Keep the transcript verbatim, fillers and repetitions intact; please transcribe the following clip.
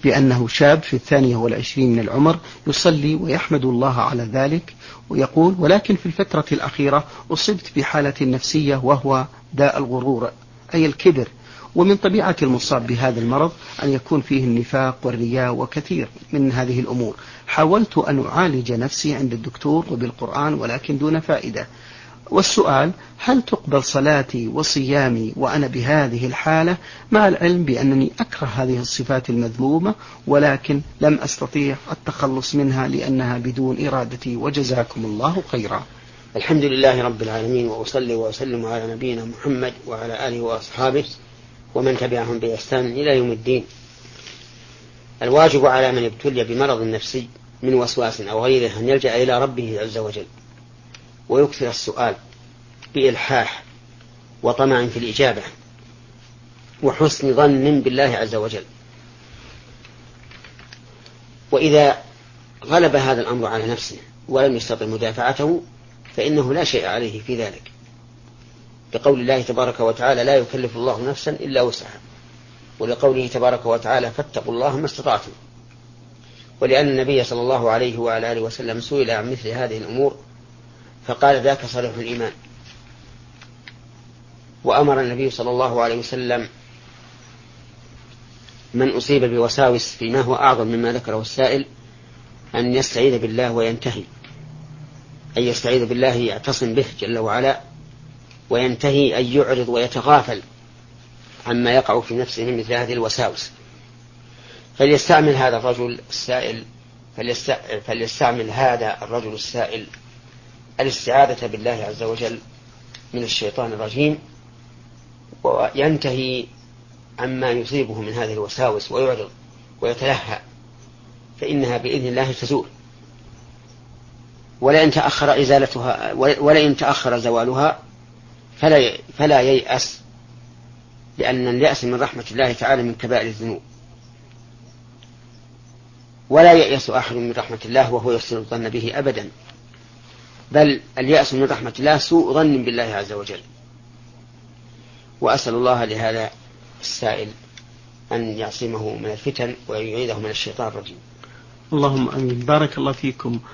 بأنه شاب في الثانية والعشرين من العمر يصلي ويحمد الله على ذلك، ويقول: ولكن في الفترة الأخيرة أصبت بحالة نفسية وهو داء الغرور أي الكبر، ومن طبيعة المصاب بهذا المرض أن يكون فيه النفاق والرياء وكثير من هذه الأمور. حاولت أن أعالج نفسي عند الدكتور وبالقرآن ولكن دون فائدة. والسؤال: هل تقبل صلاتي وصيامي وأنا بهذه الحالة، مع العلم بأنني أكره هذه الصفات المذمومة ولكن لم أستطيع التخلص منها لأنها بدون إرادتي؟ وجزاكم الله خيرا. الحمد لله رب العالمين، وأصلي وأسلم على نبينا محمد وعلى آله وأصحابه ومن تبعهم بإحسان إلى يوم الدين. الواجب على من ابتلي بمرض نفسي من وسواس أو غيره أن يلجأ إلى ربه عز وجل ويكثر السؤال بإلحاح وطمع في الإجابة وحسن ظن بالله عز وجل. وإذا غلب هذا الأمر على نفسه ولم يستطع مدافعته فإنه لا شيء عليه في ذلك، لقول الله تبارك وتعالى: لا يكلف الله نفسا إلا وسعها، ولقوله تبارك وتعالى: فاتقوا الله ما استطعتم. ولأن النبي صلى الله عليه وعلى آله وسلم سئل عن مثل هذه الأمور فقال: ذاك صريح الإيمان. وأمر النبي صلى الله عليه وسلم من أصيب بوساوس فيما هو أعظم مما ذكره السائل أن يستعيذ بالله وينتهي، أن يستعيذ بالله يعتصم به جل وعلا، وينتهي أن يعرض ويتغافل عما يقع في نفسه من مثل هذه الوساوس. فليستعمل هذا الرجل السائل فليستعمل هذا الرجل السائل الاستعاذة بالله عز وجل من الشيطان الرجيم، وينتهي عما يصيبه من هذه الوساوس ويعرض ويتلهى، فإنها بإذن الله تزول. ولئن تأخر إزالتها ولئن تأخر زوالها فلا فلا ييأس، لأن اليأس من رحمة الله تعالى من كبائر الذنوب، ولا ييأس أحد من رحمة الله وهو يحسن الظن به أبدا، بل اليأس من رحمة الله سوء ظن بالله عز وجل. وأسأل الله لهذا السائل أن يعصمه من الفتن ويعيده من الشيطان الرجيم. اللهم أمين. بارك الله فيكم.